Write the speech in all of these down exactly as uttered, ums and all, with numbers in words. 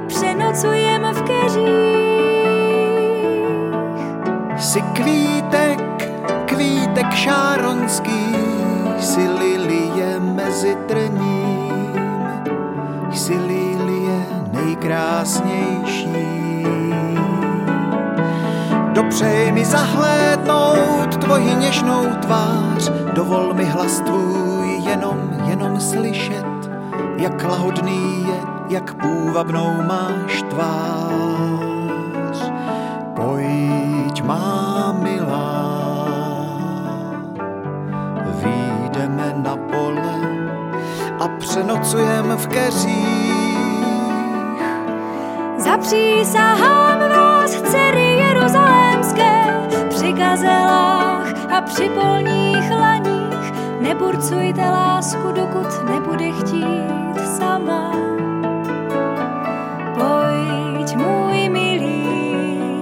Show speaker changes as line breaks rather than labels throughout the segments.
přenocujeme v keřích.
Jsi kvítek, kvítek šáronský, jsi lilie mezi trním, jsi lilie nejkrásnější. Dopřej mi zahlédnout tvoji něžnou tvář, dovol mi hlas tvůj jenom, jenom slyšet, jak lahodný je, jak půvabnou máš tvář. Pojď, má milá, vyjdeme na pole a přenocujeme v keřích.
Zapřísahám vás, dcery jeruzalémské, při gazelách a při polních laních, neburcujte lásku, dokud nebude chtít sama. Pojď, můj milý,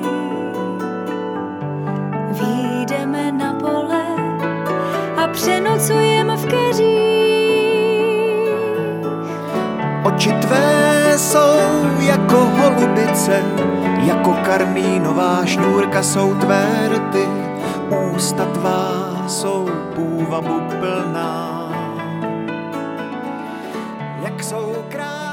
vyjdeme na pole a přenocujeme v keřích.
Oči tvé jsou jako holubice, jako karmínová šňůrka jsou tvé rty, ústa tvá jsou půvabu plná, jak jsou krásné.